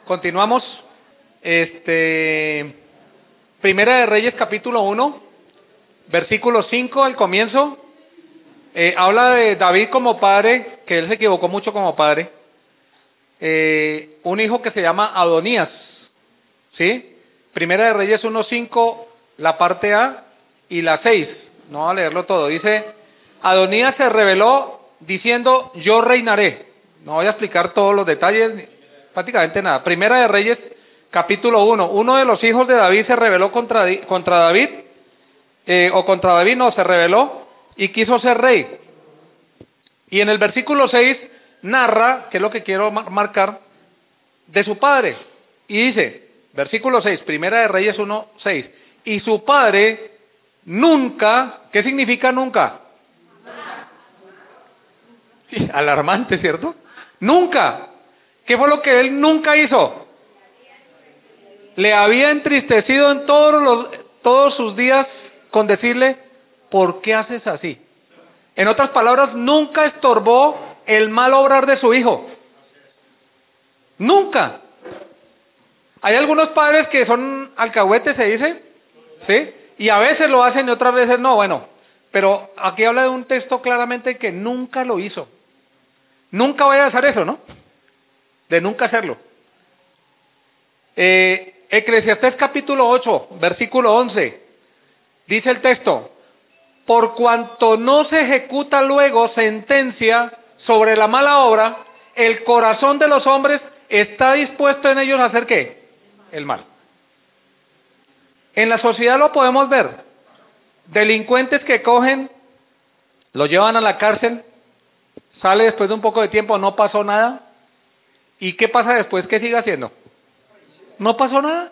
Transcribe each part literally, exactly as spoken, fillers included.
Continuamos. Este, Primera de Reyes, capítulo uno, versículo cinco al comienzo. Eh, habla de David como padre, que él se equivocó mucho como padre. Eh, un hijo que se llama Adonías, ¿sí? Primera de Reyes uno cinco, la parte A y la seis. No voy a leerlo todo. Dice, Adonías se rebeló diciendo, yo reinaré. No voy a explicar todos los detalles, prácticamente nada. Primera de Reyes, capítulo uno. Uno de los hijos de David se rebeló contra, contra David, eh, o contra David, no, se rebeló y quiso ser rey. Y en el versículo seis narra, que es lo que quiero marcar, de su padre. Y dice, versículo seis, Primera de Reyes uno seis. Y su padre nunca, ¿qué significa nunca? Sí, alarmante, ¿cierto? Nunca. ¿Qué fue lo que él nunca hizo? Le había entristecido en todos los, todos sus días con decirle, ¿por qué haces así? En otras palabras, nunca estorbó el mal obrar de su hijo. Nunca. Hay algunos padres que son alcahuetes, se dice, ¿sí? Y a veces lo hacen y otras veces no, bueno. Pero aquí habla de un texto claramente que nunca lo hizo. Nunca vaya a hacer eso, ¿no? De nunca hacerlo. Eh, Eclesiastés capítulo ocho, versículo once. Dice el texto, por cuanto no se ejecuta luego sentencia sobre la mala obra, el corazón de los hombres está dispuesto en ellos a hacer ¿qué? El mal. En la sociedad lo podemos ver. Delincuentes que cogen, lo llevan a la cárcel, sale después de un poco de tiempo, no pasó nada. ¿Y qué pasa después? ¿Qué sigue haciendo? No pasó nada.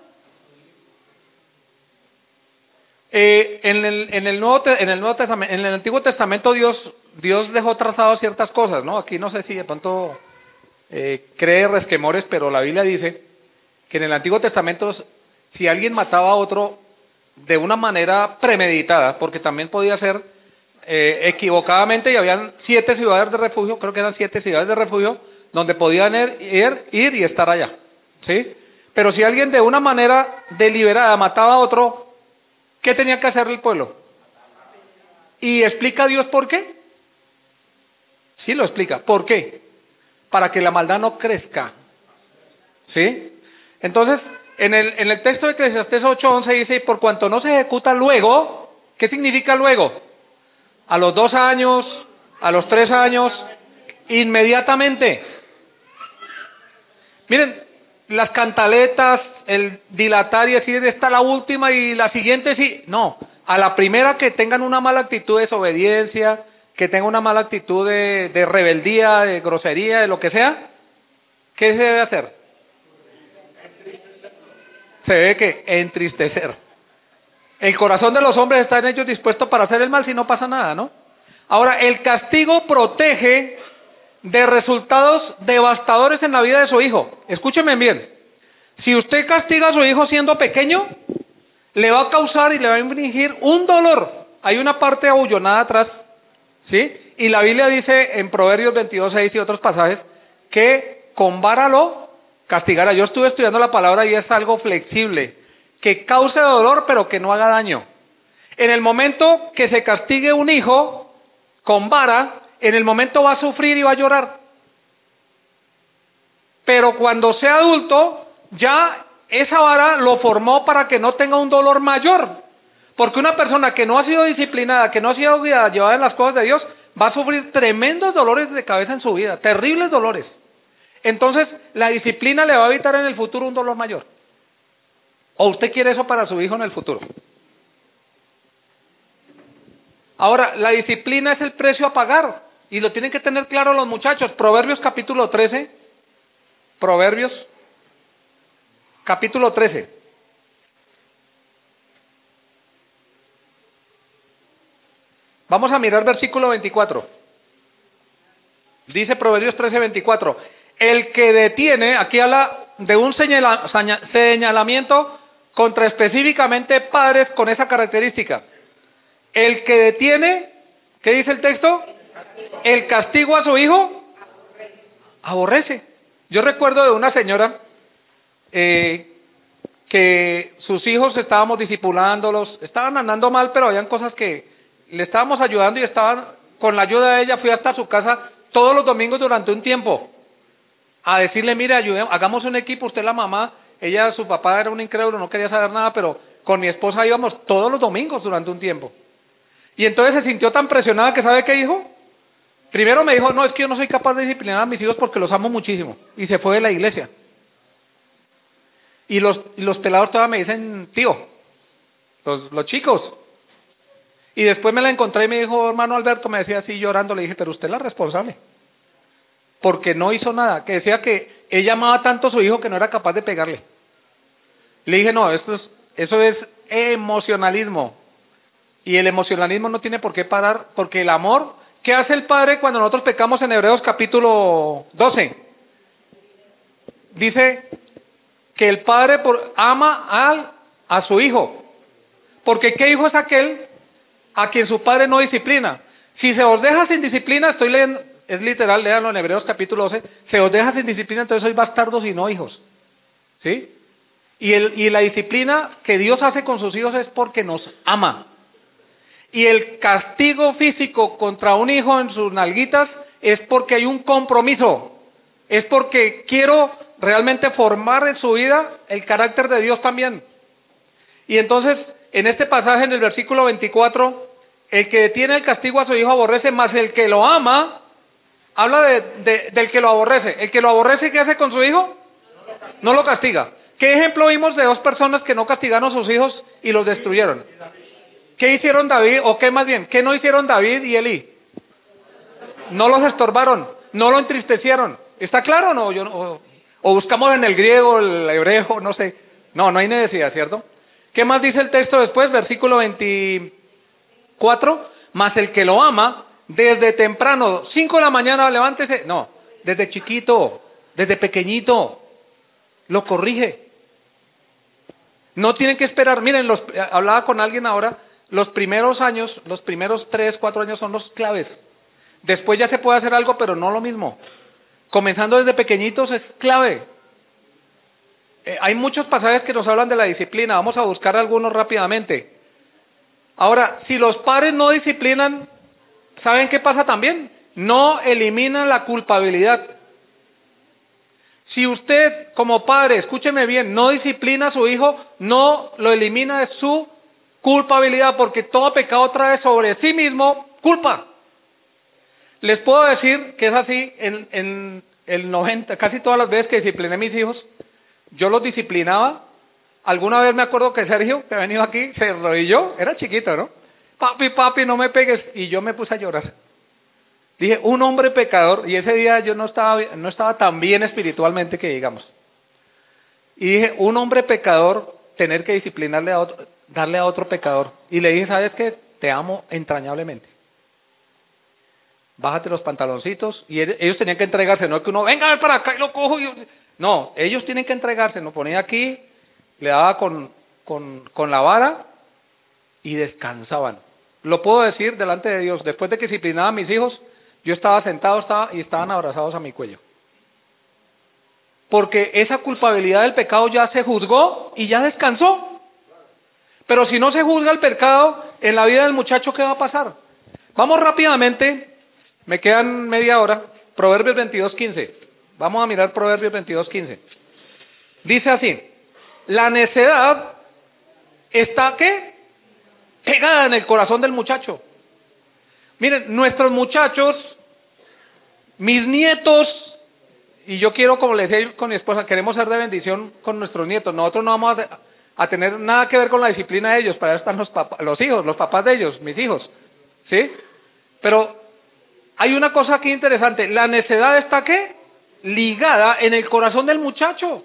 Eh, en el en el nuevo en el nuevo testamento, en el Antiguo Testamento Dios Dios dejó trazado ciertas cosas, ¿no? Aquí no sé si de pronto eh, cree resquemores, pero la Biblia dice que en el Antiguo Testamento si alguien mataba a otro de una manera premeditada, porque también podía ser eh, equivocadamente, y habían siete ciudades de refugio, creo que eran siete ciudades de refugio donde podían ir, ir y estar allá, ¿sí? Pero si alguien de una manera deliberada mataba a otro, ¿qué tenía que hacer el pueblo? ¿Y explica Dios por qué? Sí lo explica. ¿Por qué? Para que la maldad no crezca. ¿Sí? Entonces, en el, en el texto de Eclesiastés ocho once dice, y por cuanto no se ejecuta luego, ¿qué significa luego? A los dos años, a los tres años, inmediatamente. Miren, las cantaletas, el dilatar y decir esta la última y la siguiente sí, no, a la primera que tengan una mala actitud de desobediencia, que tengan una mala actitud de, de rebeldía, de grosería, de lo que sea, ¿qué se debe hacer? Se debe que entristecer. El corazón de los hombres está en ellos dispuesto para hacer el mal si no pasa nada, ¿no? Ahora, el castigo protege de resultados devastadores en la vida de su hijo. Escúcheme bien. Si usted castiga a su hijo siendo pequeño, le va a causar y le va a infligir un dolor. Hay una parte abullonada atrás, ¿sí? Y la Biblia dice en Proverbios veintidós seis y otros pasajes que con vara lo castigará. Yo estuve estudiando la palabra y es algo flexible, que cause dolor pero que no haga daño. En el momento que se castigue un hijo con vara, en el momento va a sufrir y va a llorar. Pero cuando sea adulto, ya esa vara lo formó para que no tenga un dolor mayor. Porque una persona que no ha sido disciplinada, que no ha sido guiada, llevada en las cosas de Dios, va a sufrir tremendos dolores de cabeza en su vida, terribles dolores. Entonces, la disciplina le va a evitar en el futuro un dolor mayor. ¿O usted quiere eso para su hijo en el futuro? Ahora, la disciplina es el precio a pagar. Y lo tienen que tener claro los muchachos. Proverbios capítulo trece. Proverbios capítulo trece. Vamos a mirar versículo veinticuatro. Dice Proverbios trece veinticuatro. El que detiene, aquí habla de un señala, señalamiento contra específicamente padres con esa característica. El que detiene, ¿qué dice el texto? El castigo a su hijo aborrece. Yo recuerdo de una señora eh, que sus hijos estábamos discipulándolos, estaban andando mal, pero habían cosas que le estábamos ayudando y estaban, con la ayuda de ella, fui hasta su casa todos los domingos durante un tiempo a decirle, mire, ayudemos, hagamos un equipo, usted es la mamá, ella, su papá era un incrédulo, no quería saber nada, pero con mi esposa íbamos todos los domingos durante un tiempo. Y entonces se sintió tan presionada que ¿sabe qué dijo? Primero me dijo, no, es que yo no soy capaz de disciplinar a mis hijos porque los amo muchísimo. Y se fue de la iglesia. Y los, y los pelados todavía me dicen, tío, los, los chicos. Y después me la encontré y me dijo, hermano Alberto, me decía así llorando, le dije, pero usted es la responsable. Porque no hizo nada. Que decía que ella amaba tanto a su hijo que no era capaz de pegarle. Le dije, no, esto es, eso es emocionalismo. Y el emocionalismo no tiene por qué parar, porque el amor, ¿qué hace el Padre cuando nosotros pecamos en Hebreos capítulo doce? Dice que el Padre por, ama al, a su Hijo. Porque ¿qué hijo es aquel a quien su Padre no disciplina? Si se os deja sin disciplina, estoy leyendo, es literal, léanlo en Hebreos capítulo doce, se os deja sin disciplina, entonces sois bastardos y no hijos. ¿Sí? Y, el, y la disciplina que Dios hace con sus hijos es porque nos ama. Y el castigo físico contra un hijo en sus nalguitas es porque hay un compromiso. Es porque quiero realmente formar en su vida el carácter de Dios también. Y entonces, en este pasaje, en el versículo veinticuatro, el que detiene el castigo a su hijo aborrece, más el que lo ama, habla de, de, del que lo aborrece. El que lo aborrece, ¿qué hace con su hijo? No lo castiga. ¿Qué ejemplo vimos de dos personas que no castigaron a sus hijos y los destruyeron? ¿Qué hicieron David, o qué más bien, qué no hicieron David y Elí? No los estorbaron, no lo entristecieron. ¿Está claro o no? Yo, o, o buscamos en el griego, el hebreo, no sé. No, no hay necesidad, ¿cierto? ¿Qué más dice el texto después? Versículo veinticuatro. Mas el que lo ama, desde temprano, cinco de la mañana, levántese. No, desde chiquito, desde pequeñito, lo corrige. No tienen que esperar. Miren, los, hablaba con alguien ahora. Los primeros años, los primeros tres, cuatro años son los claves. Después ya se puede hacer algo, pero no lo mismo. Comenzando desde pequeñitos es clave. Eh, hay muchos pasajes que nos hablan de la disciplina. Vamos a buscar algunos rápidamente. Ahora, si los padres no disciplinan, ¿saben qué pasa también? No eliminan la culpabilidad. Si usted, como padre, escúcheme bien, no disciplina a su hijo, no lo elimina de su culpabilidad, porque todo pecado trae sobre sí mismo culpa. Les puedo decir que es así en, en el noventa, casi todas las veces que discipliné a mis hijos, yo los disciplinaba. Alguna vez me acuerdo que Sergio, que ha venido aquí, se arrodilló, era chiquito, ¿no? Papi, papi, no me pegues. Y yo me puse a llorar. Dije, un hombre pecador, y ese día yo no estaba, no estaba tan bien espiritualmente que digamos. Y dije, un hombre pecador, tener que disciplinarle a otro, darle a otro pecador. Y le dije, ¿sabes qué? Te amo entrañablemente. Bájate los pantaloncitos. Y ellos tenían que entregarse, no es que uno, venga a ver para acá y lo cojo. Y... No, ellos tienen que entregarse. Nos ponía aquí, le daba con, con, con la vara y descansaban. Lo puedo decir delante de Dios. Después de que disciplinaba a mis hijos, yo estaba sentado estaba, y estaban abrazados a mi cuello. Porque esa culpabilidad del pecado ya se juzgó y ya descansó. Pero si no se juzga el pecado, en la vida del muchacho, ¿qué va a pasar? Vamos rápidamente, me quedan media hora, Proverbios veintidós quince. Vamos a mirar Proverbios veintidós quince. Dice así, la necedad está, ¿qué? Pegada en el corazón del muchacho. Miren, nuestros muchachos, mis nietos, y yo quiero, como les decía con mi esposa, queremos ser de bendición con nuestros nietos. Nosotros no vamos a, a tener nada que ver con la disciplina de ellos, para eso están los, papás, los hijos, los papás de ellos, mis hijos, ¿sí? Pero hay una cosa aquí interesante, la necedad está, ¿qué? Ligada en el corazón del muchacho.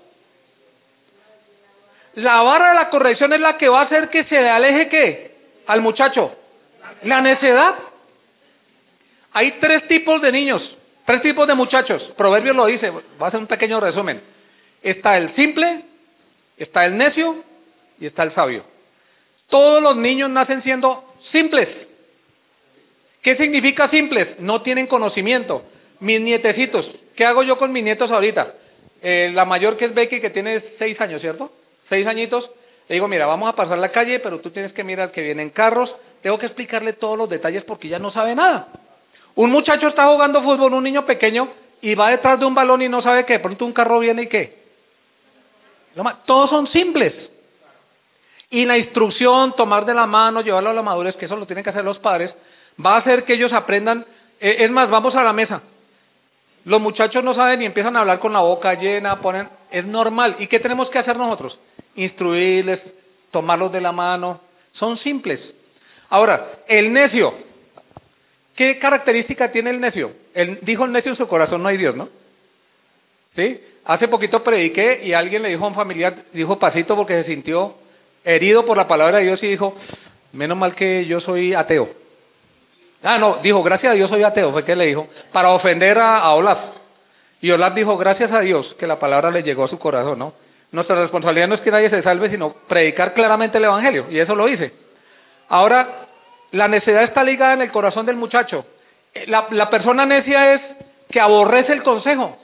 La vara de la corrección es la que va a hacer que se le aleje, ¿qué? Al muchacho. La necedad. Hay tres tipos de niños, tres tipos de muchachos. Proverbios lo dice, voy a hacer un pequeño resumen. Está el simple, está el necio y está el sabio. Todos los niños nacen siendo simples. ¿Qué significa simples? No tienen conocimiento. Mis nietecitos, ¿qué hago yo con mis nietos ahorita? eh, la mayor que es Becky, que tiene seis años, ¿cierto? Seis añitos. Le digo, mira, vamos a pasar la calle, pero tú tienes que mirar que vienen carros. Tengo que explicarle todos los detalles porque ella no sabe nada. Un muchacho está jugando fútbol, un niño pequeño, y va detrás de un balón y no sabe que de pronto un carro viene y qué. Todos son simples. Y la instrucción, tomar de la mano, llevarlo a la madurez, que eso lo tienen que hacer los padres, va a hacer que ellos aprendan. Eh, es más, vamos a la mesa. Los muchachos no saben y empiezan a hablar con la boca llena, ponen, es normal. ¿Y qué tenemos que hacer nosotros? Instruirles, tomarlos de la mano. Son simples. Ahora, el necio. ¿Qué característica tiene el necio? El, dijo el necio en su corazón, no hay Dios, ¿no? ¿Sí? Hace poquito prediqué y alguien le dijo a un familiar, dijo pasito porque se sintió herido por la palabra de Dios y dijo, menos mal que yo soy ateo. Ah, no, dijo, gracias a Dios soy ateo, fue que le dijo, para ofender a, a Olaf. Y Olaf dijo, gracias a Dios que la palabra le llegó a su corazón, ¿no? Nuestra responsabilidad no es que nadie se salve, sino predicar claramente el evangelio, y eso lo hice. Ahora, la necedad está ligada en el corazón del muchacho. La, la persona necia es que aborrece el consejo.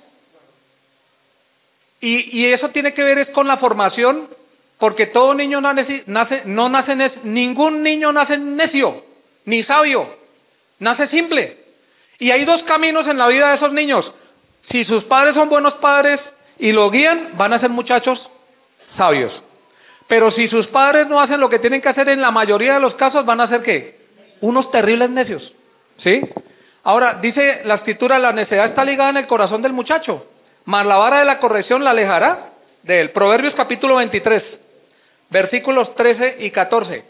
Y, y eso tiene que ver es con la formación, porque todo niño no nace, nace no nace necio, ningún niño nace necio, ni sabio, nace simple. Y hay dos caminos en la vida de esos niños. Si sus padres son buenos padres y lo guían, van a ser muchachos sabios. Pero si sus padres no hacen lo que tienen que hacer, en la mayoría de los casos van a ser ¿qué? Unos terribles necios. ¿Sí? Ahora, dice la escritura, la necedad está ligada en el corazón del muchacho, mas la vara de la corrección la alejará de él. Proverbios capítulo veintitrés, versículos trece y catorce.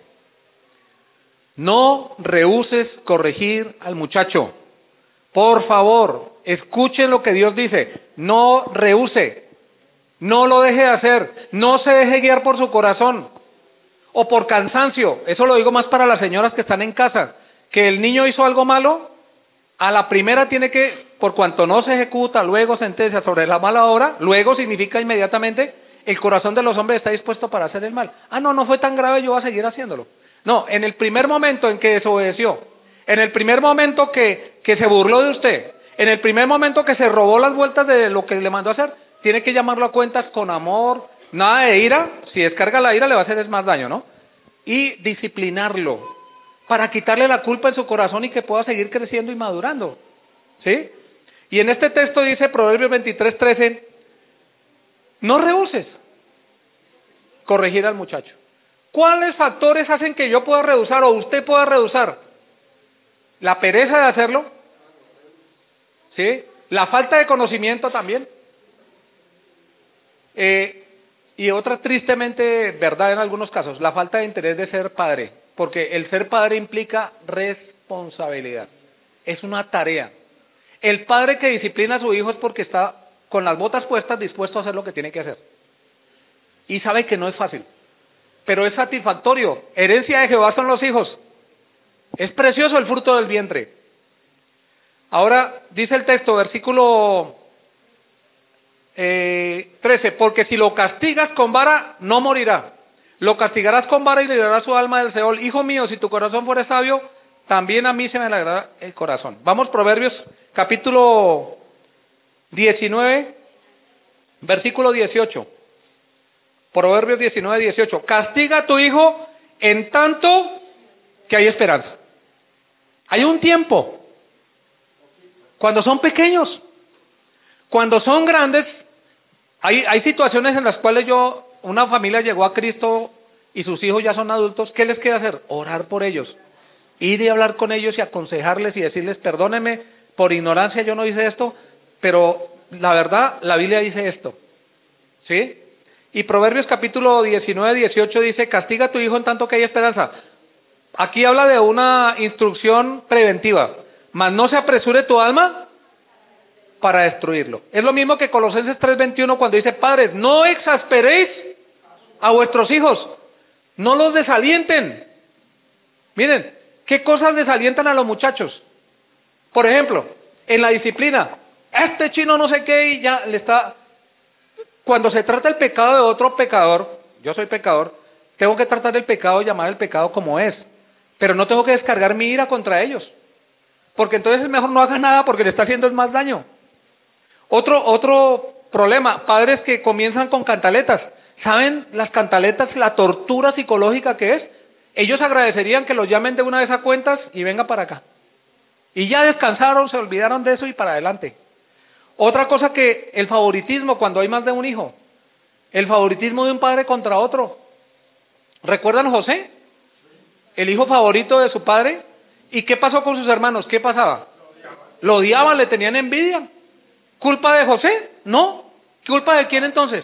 No rehuses corregir al muchacho. Por favor, escuchen lo que Dios dice. No rehúse. No lo deje de hacer. No se deje guiar por su corazón o por cansancio. Eso lo digo más para las señoras que están en casa. Que el niño hizo algo malo, a la primera tiene que, por cuanto no se ejecuta luego sentencia sobre la mala obra, luego significa inmediatamente el corazón de los hombres está dispuesto para hacer el mal. Ah, no, no fue tan grave, yo voy a seguir haciéndolo. No, en el primer momento en que desobedeció, en el primer momento que, que se burló de usted, en el primer momento que se robó las vueltas de lo que le mandó a hacer, tiene que llamarlo a cuentas con amor, nada de ira. Si descarga la ira le va a hacer es más daño, ¿no? Y disciplinarlo para quitarle la culpa en su corazón y que pueda seguir creciendo y madurando. ¿Sí? Y en este texto dice Proverbios veintitrés, trece, no rehuses corregir al muchacho. ¿Cuáles factores hacen que yo pueda rehusar o usted pueda rehusar? La pereza de hacerlo, ¿sí? La falta de conocimiento también. Eh, y otra tristemente verdad en algunos casos, la falta de interés de ser padre, porque el ser padre implica responsabilidad, es una tarea. El padre que disciplina a su hijo es porque está con las botas puestas dispuesto a hacer lo que tiene que hacer. Y sabe que no es fácil, pero es satisfactorio. Herencia de Jehová son los hijos. Es precioso el fruto del vientre. Ahora dice el texto, versículo eh, trece, porque si lo castigas con vara, no morirá. Lo castigarás con vara y librarás su alma del Seol. Hijo mío, si tu corazón fuere sabio, también a mí se me alegrará el corazón. Vamos, Proverbios, capítulo diecinueve, versículo dieciocho. Proverbios diecinueve, dieciocho. Castiga a tu hijo en tanto que hay esperanza. Hay un tiempo. Cuando son pequeños. Cuando son grandes, hay, hay situaciones en las cuales yo, una familia llegó a Cristo y sus hijos ya son adultos. ¿Qué les queda hacer? Orar por ellos. Ir y hablar con ellos y aconsejarles y decirles, perdónenme, por ignorancia yo no hice esto, pero la verdad, la Biblia dice esto. ¿Sí? Y Proverbios capítulo diecinueve, dieciocho dice, castiga a tu hijo en tanto que hay esperanza. Aquí habla de una instrucción preventiva. Mas no se apresure tu alma para destruirlo. Es lo mismo que Colosenses tres veintiuno cuando dice, padres, no exasperéis a vuestros hijos, no los desalienten. Miren, ¿qué cosas desalientan a los muchachos? Por ejemplo, en la disciplina, este chino no sé qué y ya le está... Cuando se trata el pecado de otro pecador, yo soy pecador, tengo que tratar el pecado, llamar el pecado como es, pero no tengo que descargar mi ira contra ellos, porque entonces es mejor no haga nada porque le está haciendo más daño. Otro, otro problema, padres que comienzan con cantaletas. ¿Saben las cantaletas, la tortura psicológica que es? Ellos agradecerían que los llamen de una vez a cuentas y venga para acá. Y ya descansaron, se olvidaron de eso y para adelante. Otra cosa que el favoritismo cuando hay más de un hijo. El favoritismo de un padre contra otro. ¿Recuerdan a José? El hijo favorito de su padre. ¿Y qué pasó con sus hermanos? ¿Qué pasaba? Lo odiaban, le tenían envidia. ¿Culpa de José? No. ¿Culpa de quién entonces?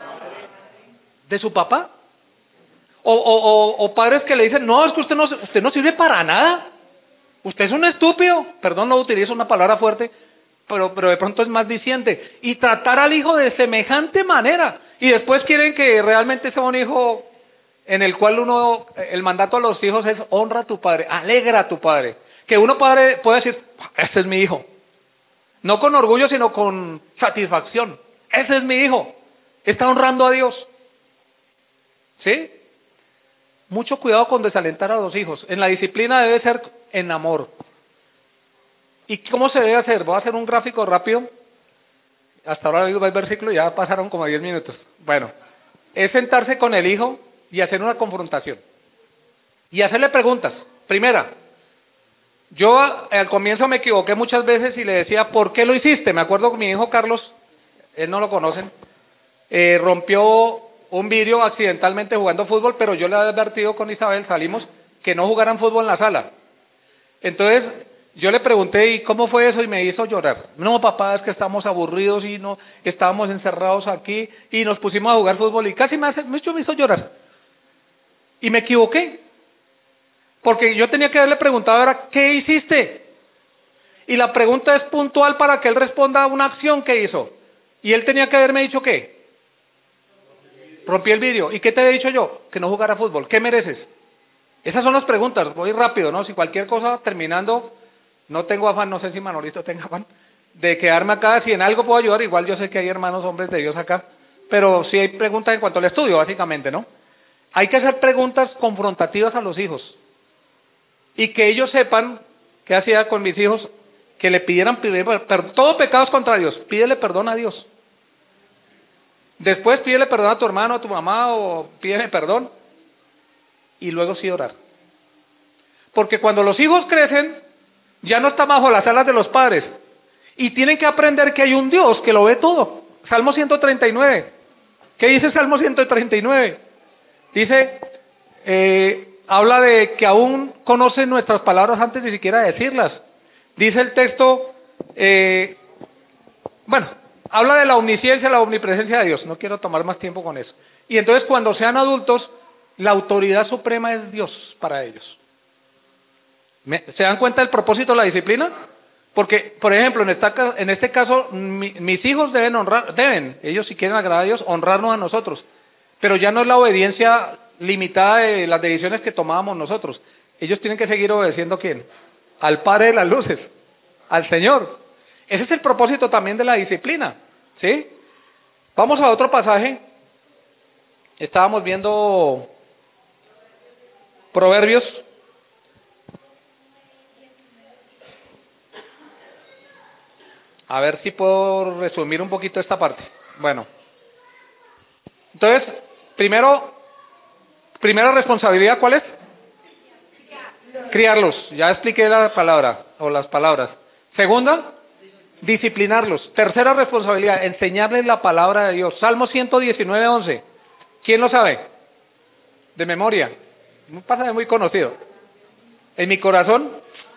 ¿De su papá? O, o, o, o padres que le dicen, no, es que usted no, usted no sirve para nada. Usted es un estúpido. Perdón, no utilizo una palabra fuerte, pero, pero de pronto es más diciente. Y tratar al hijo de semejante manera. Y después quieren que realmente sea un hijo en el cual uno, el mandato a los hijos es honra a tu padre, alegra a tu padre. Que uno padre puede decir, este es mi hijo. No con orgullo, sino con satisfacción. Ese es mi hijo. Está honrando a Dios. ¿Sí? Mucho cuidado con desalentar a los hijos. En la disciplina debe ser en amor. ¿Y cómo se debe hacer? Voy a hacer un gráfico rápido. Hasta ahora va el versículo y ya pasaron como diez minutos. Bueno, es sentarse con el hijo y hacer una confrontación. Y hacerle preguntas. Primera, yo al comienzo me equivoqué muchas veces y le decía, ¿por qué lo hiciste? Me acuerdo que mi hijo Carlos, él no lo conocen, eh, rompió un vidrio accidentalmente jugando fútbol, pero yo le había advertido con Isabel, salimos, que no jugaran fútbol en la sala. Entonces, yo le pregunté, ¿y cómo fue eso? Y me hizo llorar. No, papá, es que estamos aburridos y no estábamos encerrados aquí y nos pusimos a jugar fútbol y casi me, hace, me hizo llorar. Y me equivoqué. Porque yo tenía que haberle preguntado ahora, ¿qué hiciste? Y la pregunta es puntual para que él responda a una acción que hizo. Y él tenía que haberme dicho, ¿qué? Rompí el vidrio. ¿Y qué te he dicho yo? Que no jugara fútbol. ¿Qué mereces? Esas son las preguntas. Voy rápido, ¿no? Si cualquier cosa terminando, no tengo afán, no sé si Manolito tenga afán, de quedarme acá. Si en algo puedo ayudar, igual yo sé que hay hermanos hombres de Dios acá. Pero sí hay preguntas en cuanto al estudio, básicamente, ¿no? Hay que hacer preguntas confrontativas a los hijos. Y que ellos sepan, ¿qué hacía con mis hijos? Que le pidieran, pidieran todo pecados contra Dios. Pídele perdón a Dios. Después pídele perdón a tu hermano, a tu mamá, o pídele perdón. Y luego sí orar. Porque cuando los hijos crecen, ya no están bajo las alas de los padres. Y tienen que aprender que hay un Dios que lo ve todo. Salmo ciento treinta y nueve. ¿Qué dice Salmo ciento treinta y nueve? Dice, eh, habla de que aún conocen nuestras palabras antes de siquiera decirlas. Dice el texto, eh, bueno, habla de la omnisciencia, la omnipresencia de Dios. No quiero tomar más tiempo con eso. Y entonces cuando sean adultos, la autoridad suprema es Dios para ellos. ¿Se dan cuenta del propósito de la disciplina? Porque, por ejemplo, en, esta, en este caso, mi, mis hijos deben honrar, deben, ellos si quieren agradar a Dios, honrarnos a nosotros. Pero ya no es la obediencia limitada de las decisiones que tomábamos nosotros. Ellos tienen que seguir obedeciendo ¿a quién? Al Padre de las luces, al Señor. Ese es el propósito también de la disciplina, ¿sí? Vamos a otro pasaje. Estábamos viendo Proverbios. A ver si puedo resumir un poquito esta parte. Bueno. Entonces, primero, primera responsabilidad, ¿cuál es? Criarlos. Ya expliqué la palabra, o las palabras. Segunda, disciplinarlos. Tercera responsabilidad, enseñarles la palabra de Dios. Salmo ciento diecinueve, once. ¿Quién lo sabe? De memoria. Un pasaje muy conocido. En mi corazón,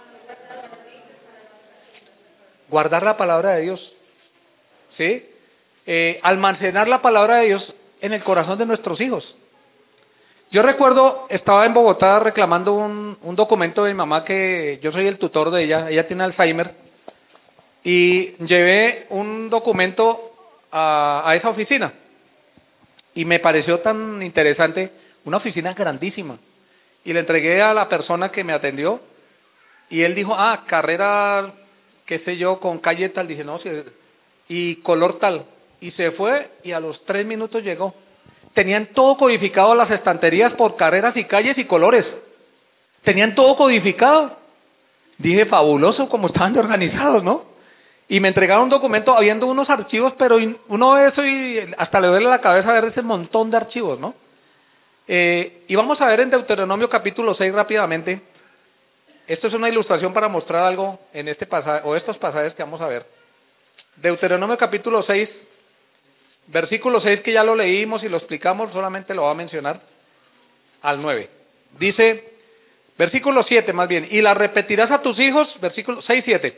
guardar la palabra de Dios. ¿Sí? Eh, almacenar la palabra de Dios en el corazón de nuestros hijos. Yo recuerdo, estaba en Bogotá reclamando un, un documento de mi mamá, que yo soy el tutor de ella, ella tiene Alzheimer, y llevé un documento a, a esa oficina, y me pareció tan interesante, una oficina grandísima, y le entregué a la persona que me atendió, y él dijo, ah, carrera, qué sé yo, con calle tal, dije, no, sí, y color tal, y se fue, y a los tres minutos llegó. Tenían todo codificado las estanterías por carreras y calles y colores. Tenían todo codificado. Dije, fabuloso como estaban de organizados, ¿no? Y me entregaron un documento habiendo unos archivos, pero uno ve eso y hasta le duele la cabeza ver ese montón de archivos, ¿no? Eh, y vamos a ver en Deuteronomio capítulo seis rápidamente. Esto es una ilustración para mostrar algo en este pasaje, o estos pasajes que vamos a ver. Deuteronomio capítulo seis, versículo seis, que ya lo leímos y lo explicamos, solamente lo voy a mencionar, al nueve. Dice, versículo siete más bien, y la repetirás a tus hijos, versículo seis, siete.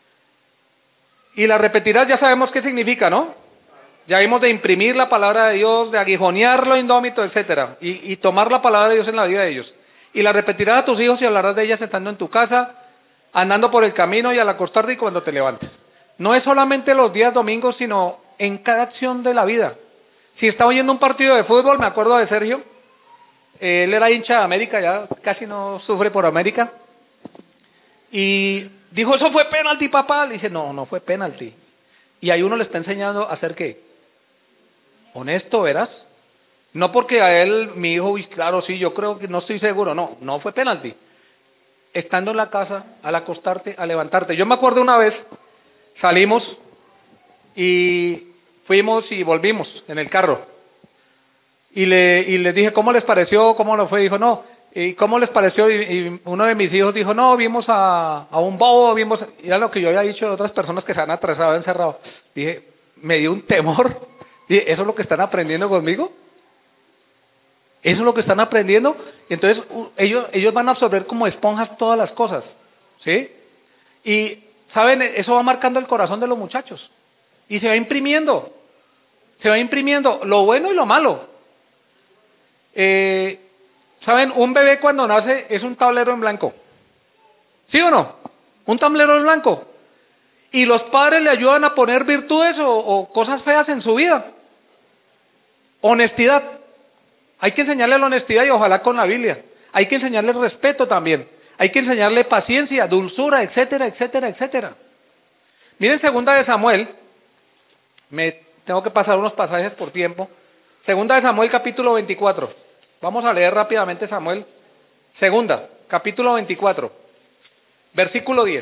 Y la repetirás, ya sabemos qué significa, ¿no? Ya vimos de imprimir la palabra de Dios, de aguijonearlo indómito, etcétera, y, y tomar la palabra de Dios en la vida de ellos. Y la repetirás a tus hijos y hablarás de ellas estando en tu casa, andando por el camino y al acostarte y cuando te levantes. No es solamente los días domingos, sino en cada acción de la vida. Si está oyendo un partido de fútbol, me acuerdo de Sergio, él era hincha de América, ya casi no sufre por América, y dijo, eso fue penalti, papá. Le dice, no, no fue penalti. Y ahí uno le está enseñando a hacer ¿qué? Honesto, ¿verás? No porque a él, mi hijo, uy, claro, sí, yo creo que no estoy seguro, no, no fue penalti. Estando en la casa, al acostarte, al levantarte. Yo me acuerdo una vez, salimos y fuimos y volvimos en el carro. Y le y les dije, ¿cómo les pareció? ¿Cómo lo fue? Dijo, no. ¿Y cómo les pareció? Y, y uno de mis hijos dijo, no, vimos a, a un bobo, vimos... Y era lo que yo había dicho de otras personas que se han atrasado, encerrado. Dije, me dio un temor. Dije, ¿eso es lo que están aprendiendo conmigo? ¿Eso es lo que están aprendiendo? Y entonces uh, ellos, ellos van a absorber como esponjas todas las cosas, ¿sí? Y, ¿saben? Eso va marcando el corazón de los muchachos. Y se va imprimiendo. Se va imprimiendo lo bueno y lo malo. Eh, ¿Saben? Un bebé cuando nace es un tablero en blanco. ¿Sí o no? Un tablero en blanco. Y los padres le ayudan a poner virtudes o, o cosas feas en su vida. Honestidad. Hay que enseñarle la honestidad y ojalá con la Biblia. Hay que enseñarle respeto también. Hay que enseñarle paciencia, dulzura, etcétera, etcétera, etcétera. Miren segunda de Samuel. Me tengo que pasar unos pasajes por tiempo. Segunda de Samuel capítulo veinticuatro. Vamos a leer rápidamente Samuel. Segunda, capítulo veinticuatro. Versículo diez.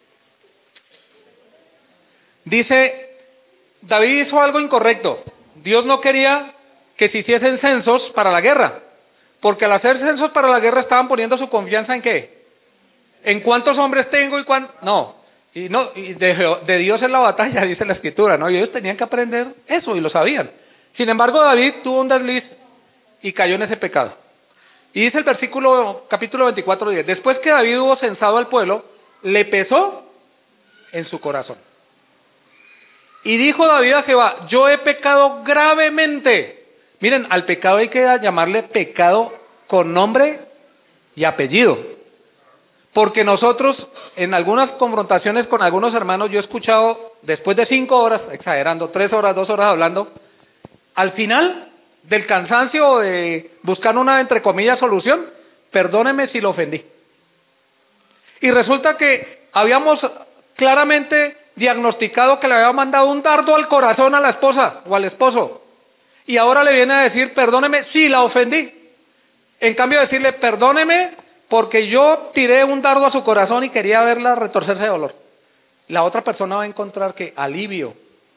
Dice, David hizo algo incorrecto. Dios no quería que se hiciesen censos para la guerra, porque al hacer censos para la guerra estaban poniendo su confianza en ¿qué? En cuántos hombres tengo y cuántos... No, y no y de, de Dios es la batalla, dice la Escritura, ¿no? Y ellos tenían que aprender eso y lo sabían. Sin embargo, David tuvo un desliz y cayó en ese pecado. Y dice el versículo, capítulo veinticuatro, diez, después que David hubo censado al pueblo, le pesó en su corazón. Y dijo David a Jehová, yo he pecado gravemente. Miren, al pecado hay que llamarle pecado con nombre y apellido. Porque nosotros, en algunas confrontaciones con algunos hermanos, yo he escuchado, después de cinco horas, exagerando, tres horas, dos horas hablando, al final del cansancio o de buscar una, entre comillas, solución, perdóneme si lo ofendí. Y resulta que habíamos claramente diagnosticado que le había mandado un dardo al corazón a la esposa o al esposo. Y ahora le viene a decir, perdóneme si la ofendí. En cambio decirle, perdóneme porque yo tiré un dardo a su corazón y quería verla retorcerse de dolor. La otra persona va a encontrar que alivio.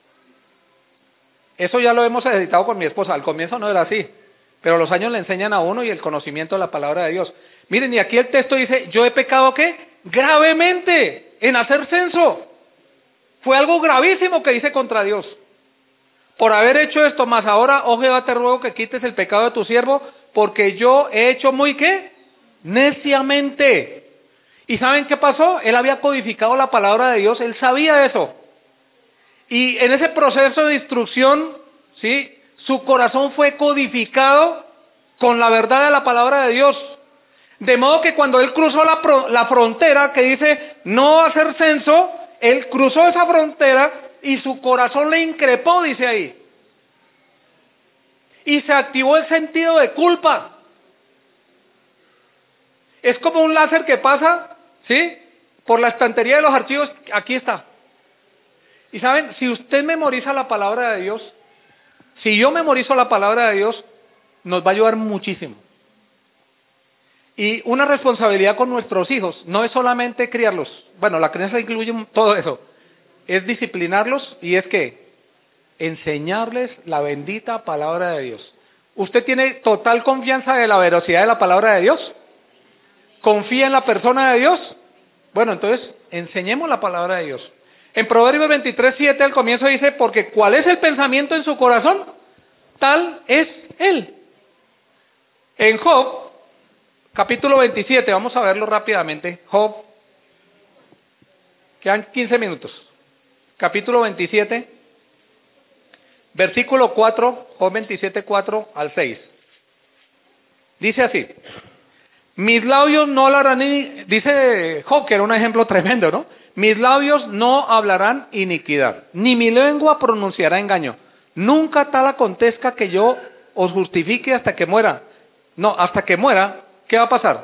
Eso ya lo hemos editado con mi esposa. Al comienzo no era así, pero los años le enseñan a uno y el conocimiento de la palabra de Dios. Miren, y aquí el texto dice, yo he pecado ¿qué? Gravemente en hacer censo. Fue algo gravísimo que hice contra Dios. Por haber hecho esto, más ahora, oh Jehová, te ruego que quites el pecado de tu siervo, porque yo he hecho muy ¿qué? Neciamente. ¿Y saben qué pasó? Él había codificado la palabra de Dios, él sabía eso. Y en ese proceso de instrucción, ¿sí? Su corazón fue codificado con la verdad de la palabra de Dios. De modo que cuando él cruzó la, pro, la frontera que dice no hacer censo, él cruzó esa frontera y su corazón le increpó, dice ahí. Y se activó el sentido de culpa. Es como un láser que pasa, ¿sí? Por la estantería de los archivos, aquí está. Y saben, si usted memoriza la palabra de Dios, si yo memorizo la palabra de Dios, nos va a ayudar muchísimo. Y una responsabilidad con nuestros hijos, no es solamente criarlos. Bueno, la crianza incluye todo eso. es disciplinarlos y es que enseñarles la bendita palabra de Dios. ¿Usted tiene total confianza de la veracidad de la palabra de Dios? ¿Confía en la persona de Dios? Bueno, entonces enseñemos la palabra de Dios. En Proverbios veintitrés, siete al comienzo dice, porque ¿cuál es el pensamiento en su corazón? Tal es él. En Job, capítulo veintisiete, vamos a verlo rápidamente. Job, quedan quince minutos. Capítulo veintisiete, versículo cuatro, Job veintisiete, cuatro al seis. Dice así, mis labios no hablarán, ni, dice Job, que era un ejemplo tremendo, ¿no? Mis labios no hablarán iniquidad, ni mi lengua pronunciará engaño. Nunca tal acontezca que yo os justifique hasta que muera. No, hasta que muera, ¿qué va a pasar?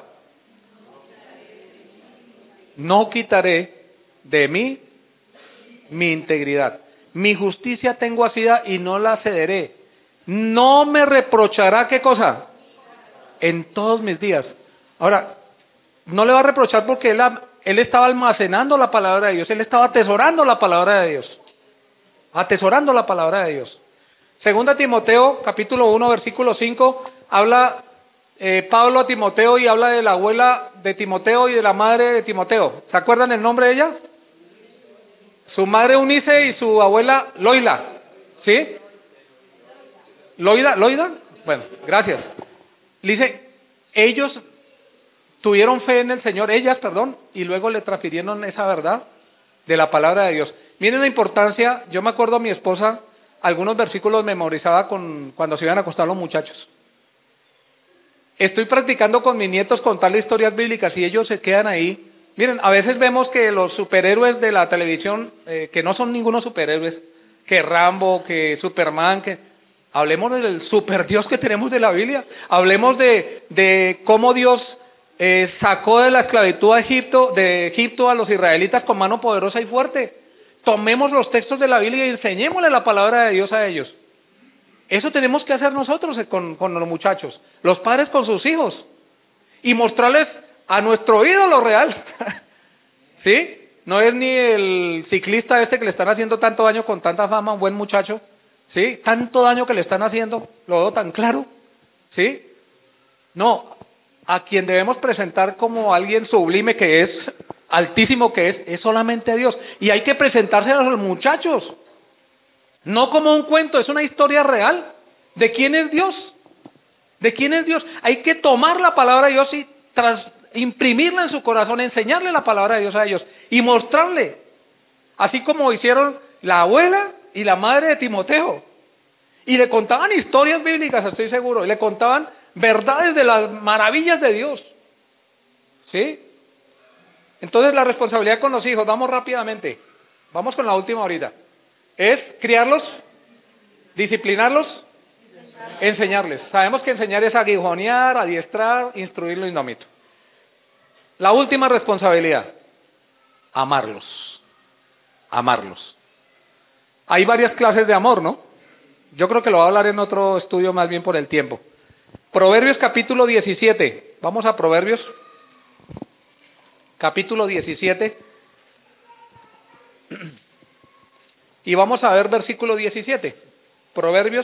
No quitaré de mí mi integridad. Mi justicia tengo asida y no la cederé. No me reprochará, ¿qué cosa? En todos mis días. Ahora, no le va a reprochar porque él, él estaba almacenando la palabra de Dios, él estaba atesorando la palabra de Dios. Atesorando la palabra de Dios. Segunda Timoteo, capítulo uno, versículo cinco, habla eh, Pablo a Timoteo y habla de la abuela de Timoteo y de la madre de Timoteo. ¿Se acuerdan el nombre de ella? Su madre Eunice y su abuela Loida. ¿Sí? ¿Loida? ¿Loida? Bueno, gracias. Dice, ellos tuvieron fe en el Señor, ellas, perdón, y luego le transfirieron esa verdad de la palabra de Dios. Miren la importancia, yo me acuerdo a mi esposa, algunos versículos memorizaba con, cuando se iban a acostar los muchachos. Estoy practicando con mis nietos contarle historias bíblicas y ellos se quedan ahí. Miren, a veces vemos que los superhéroes de la televisión, eh, que no son ningunos superhéroes, que Rambo, que Superman, que... Hablemos del super Dios que tenemos de la Biblia. Hablemos de, de cómo Dios eh, sacó de la esclavitud a Egipto, de Egipto a los israelitas con mano poderosa y fuerte. Tomemos los textos de la Biblia y enseñémosle la palabra de Dios a ellos. Eso tenemos que hacer nosotros con, con los muchachos, los padres con sus hijos, y mostrarles a nuestro ídolo real. ¿Sí? No es ni el ciclista este que le están haciendo tanto daño con tanta fama, un buen muchacho. ¿Sí? Tanto daño que le están haciendo, lo veo tan claro. ¿Sí? No, a quien debemos presentar como alguien sublime que es, altísimo que es, es solamente a Dios. Y hay que presentarse a los muchachos. No como un cuento, es una historia real. ¿De quién es Dios? ¿De quién es Dios? Hay que tomar la palabra de Dios y tras, imprimirla en su corazón, enseñarle la palabra de Dios a ellos y mostrarle. Así como hicieron la abuela y la madre de Timoteo. Y le contaban historias bíblicas, estoy seguro. Y le contaban verdades de las maravillas de Dios. ¿Sí? Entonces la responsabilidad con los hijos, vamos rápidamente. Vamos con la última ahorita. Es criarlos, disciplinarlos, enseñarles. Sabemos que enseñar es aguijonear, adiestrar, instruirlo y no mito. La última responsabilidad, amarlos. Amarlos. Hay varias clases de amor, ¿no? Yo creo que lo voy a hablar en otro estudio más bien por el tiempo. Proverbios capítulo diecisiete. Vamos a Proverbios capítulo diecisiete. Y vamos a ver versículo diecisiete. Proverbios.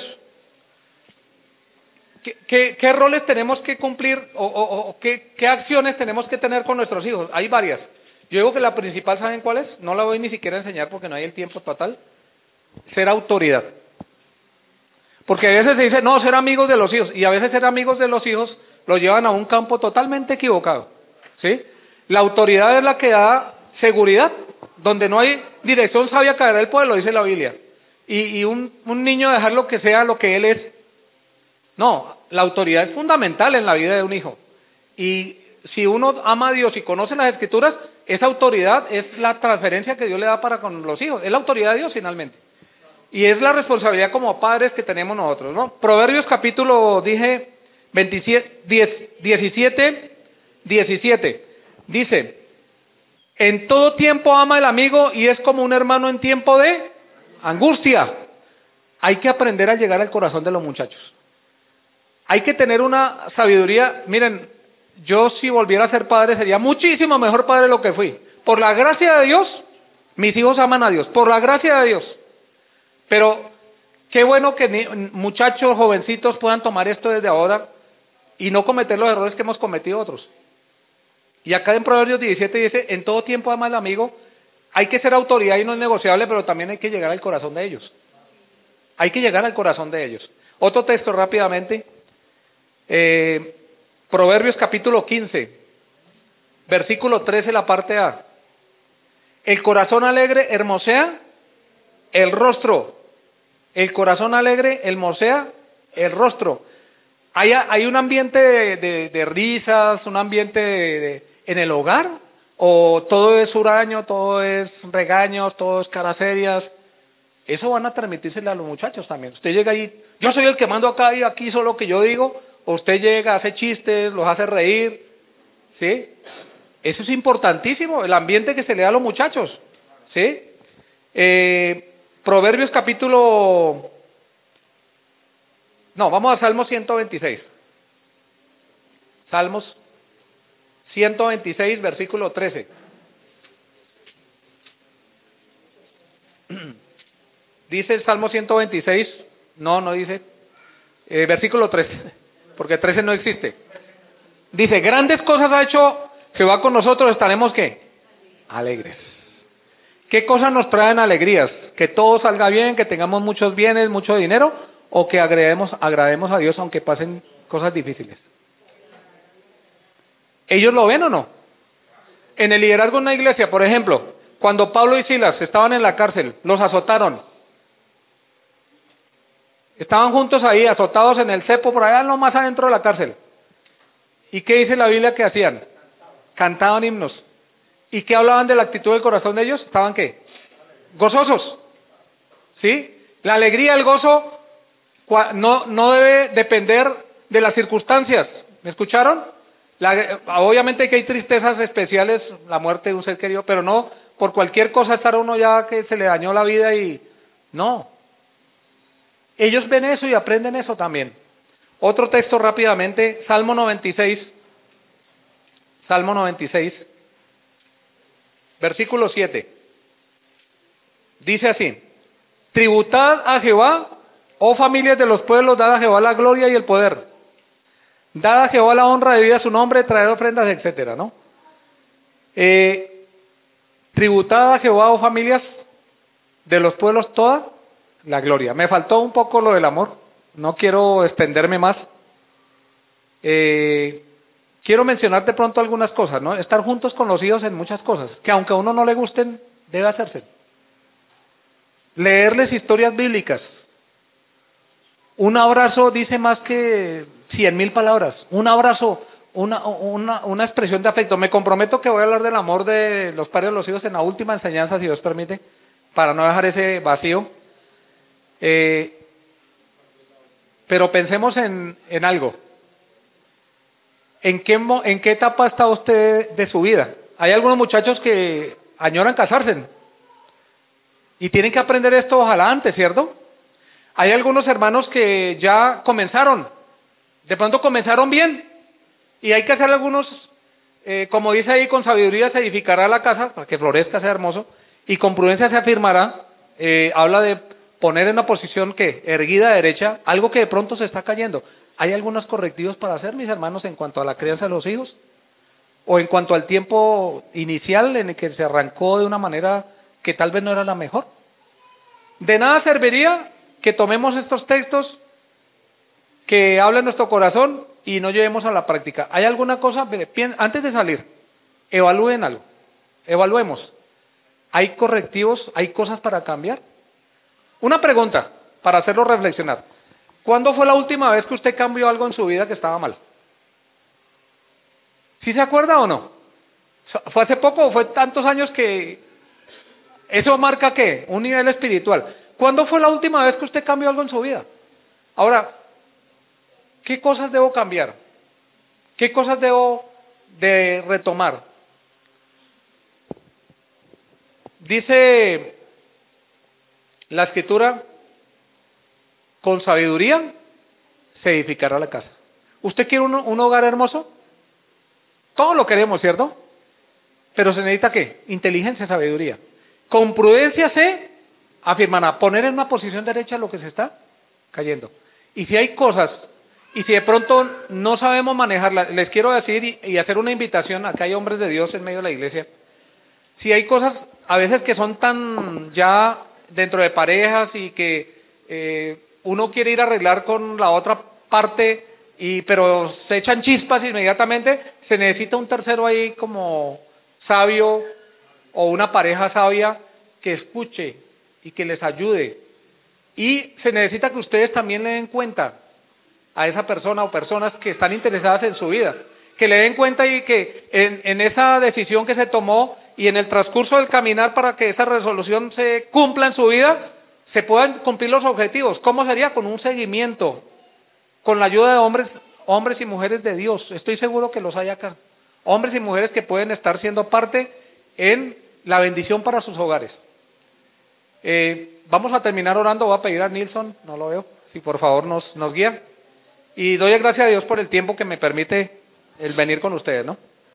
¿Qué, qué, qué roles tenemos que cumplir o, o, o qué, qué acciones tenemos que tener con nuestros hijos? Hay varias. Yo digo que la principal, ¿saben cuál es? No la voy ni siquiera a enseñar porque no hay el tiempo total. Ser autoridad. Porque a veces se dice, no, ser amigos de los hijos. Y a veces ser amigos de los hijos los llevan a un campo totalmente equivocado. ¿Sí? La autoridad es la que da seguridad. Donde no hay dirección sabia caerá el pueblo, dice la Biblia. Y, y un, un niño dejarlo que sea lo que él es. No, la autoridad es fundamental en la vida de un hijo. Y si uno ama a Dios y conoce las Escrituras, esa autoridad es la transferencia que Dios le da para con los hijos. Es la autoridad de Dios finalmente. Y es la responsabilidad como padres que tenemos nosotros, ¿no? Proverbios capítulo, dije, veintisiete, diecisiete, diecisiete. Dice, en todo tiempo ama el amigo y es como un hermano en tiempo de angustia. Hay que aprender a llegar al corazón de los muchachos. Hay que tener una sabiduría. Miren, yo si volviera a ser padre sería muchísimo mejor padre de lo que fui. Por la gracia de Dios, Mis hijos aman a Dios, por la gracia de Dios. Pero qué bueno que ni- muchachos, jovencitos puedan tomar esto desde ahora y no cometer los errores que hemos cometido otros. Y acá en Proverbios diecisiete dice, en todo tiempo ama al amigo. Hay que ser autoridad y no es negociable, pero también hay que llegar al corazón de ellos. Hay que llegar al corazón de ellos. Otro texto rápidamente. Eh, Proverbios capítulo quince, versículo trece, la parte A. El corazón alegre hermosea el rostro. El corazón alegre hermosea el rostro. Hay, hay un ambiente de, de, de risas, un ambiente de, de, en el hogar, o todo es huraño, todo es regaños, todo es caras serias. Eso van a transmitírsele a los muchachos también. Usted llega ahí, yo soy el que mando acá y aquí solo lo que yo digo, o usted llega, hace chistes, los hace reír, ¿sí? Eso es importantísimo, el ambiente que se le da a los muchachos, ¿sí? Eh, Proverbios capítulo... No, vamos a Salmos ciento veintiséis. Salmos ciento veintiséis, versículo trece. Dice el Salmo ciento veintiséis, no, no dice, eh, versículo trece, porque trece no existe. Dice, grandes cosas ha hecho Jehová con nosotros, estaremos ¿qué? Alegres. ¿Qué cosas nos traen alegrías? ¿Que todo salga bien, que tengamos muchos bienes, mucho dinero, o que agrademos, agrademos a Dios aunque pasen cosas difíciles? ¿Ellos lo ven o no? En el liderazgo de una iglesia, por ejemplo, cuando Pablo y Silas estaban en la cárcel, los azotaron. Estaban juntos ahí, azotados en el cepo, por allá no más adentro de la cárcel. ¿Y qué dice la Biblia que hacían? Cantaban himnos. ¿Y qué hablaban de la actitud del corazón de ellos? ¿Estaban qué? Gozosos. ¿Sí? La alegría, el gozo, no, no debe depender de las circunstancias. ¿Me escucharon? La, obviamente que hay tristezas especiales, la muerte de un ser querido, pero no por cualquier cosa estar uno ya que se le dañó la vida y... No. Ellos ven eso y aprenden eso también. Otro texto rápidamente, Salmo noventa y seis. Salmo noventa y seis, versículo siete. Dice así, tributad a Jehová, oh familias de los pueblos, dad a Jehová la gloria y el poder. Dad a Jehová la honra debida a su nombre, traed ofrendas, etcétera, ¿no? Eh, tributad a Jehová, oh familias de los pueblos, toda la gloria. Me faltó un poco lo del amor, no quiero extenderme más. Eh, quiero mencionar de pronto algunas cosas, ¿no? Estar juntos con los hijos en muchas cosas, que aunque a uno no le gusten, debe hacerse. Leerles historias bíblicas. Un abrazo dice más que cien mil palabras. Un abrazo, una, una, una expresión de afecto. Me comprometo que voy a hablar del amor de los padres de los hijos en la última enseñanza, si Dios permite, para no dejar ese vacío. Eh, pero pensemos en, en algo. ¿En qué, ¿En qué etapa está usted de su vida? Hay algunos muchachos que añoran casarse y tienen que aprender esto ojalá antes, ¿cierto? Hay algunos hermanos que ya comenzaron, de pronto comenzaron bien y hay que hacer algunos, eh, como dice ahí, con sabiduría se edificará la casa para que florezca, sea hermoso, y con prudencia se afirmará. Eh, habla de poner en una posición que erguida derecha, algo que de pronto se está cayendo. ¿Hay algunos correctivos para hacer, mis hermanos, en cuanto a la crianza de los hijos? ¿O en cuanto al tiempo inicial en el que se arrancó de una manera que tal vez no era la mejor? De nada serviría que tomemos estos textos, que hablen nuestro corazón y no llevemos a la práctica. ¿Hay alguna cosa? Antes de salir, evalúen algo. Evaluemos. ¿Hay correctivos? ¿Hay cosas para cambiar? Una pregunta para hacerlo reflexionar. ¿Cuándo fue la última vez que usted cambió algo en su vida que estaba mal? ¿Sí se acuerda o no? ¿Fue hace poco o fue tantos años que eso marca qué? Un nivel espiritual. ¿Cuándo fue la última vez que usted cambió algo en su vida? Ahora, ¿qué cosas debo cambiar? ¿Qué cosas debo de retomar? Dice la Escritura, con sabiduría se edificará la casa. ¿Usted quiere un, un hogar hermoso? Todos lo queremos, ¿cierto? Pero se necesita ¿qué? Inteligencia, sabiduría. con prudencia se afirman a poner en una posición derecha lo que se está cayendo. Y si hay cosas, y si de pronto no sabemos manejarlas, les quiero decir y, y hacer una invitación, acá hay hombres de Dios en medio de la iglesia, si hay cosas a veces que son tan ya dentro de parejas y que eh, uno quiere ir a arreglar con la otra parte, y pero se echan chispas inmediatamente, se necesita un tercero ahí como sabio o una pareja sabia que escuche y que les ayude. Y se necesita que ustedes también le den cuenta a esa persona o personas que están interesadas en su vida, que le den cuenta y que en, en esa decisión que se tomó y en el transcurso del caminar para que esa resolución se cumpla en su vida, se puedan cumplir los objetivos. ¿Cómo sería? Con un seguimiento, con la ayuda de hombres, hombres y mujeres de Dios. Estoy seguro que los hay acá. Hombres y mujeres que pueden estar siendo parte en la bendición para sus hogares. Eh, vamos a terminar orando. Voy a pedir a Nilsson, no lo veo, si por favor nos, nos guía. Y doy gracias a Dios por el tiempo que me permite el venir con ustedes, ¿no?